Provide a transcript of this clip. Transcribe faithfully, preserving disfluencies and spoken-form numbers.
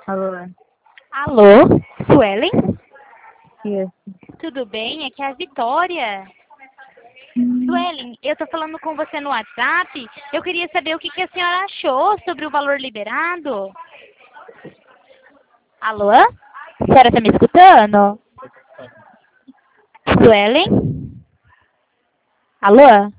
Alô? Alô, Suelen? Isso. Tudo bem? Aqui é a Vitória. Hum. Suelen, eu tô falando com você no WhatsApp. Eu queria saber o que, que a senhora achou sobre o valor liberado. Alô? A senhora tá me escutando? Suelen? Alô?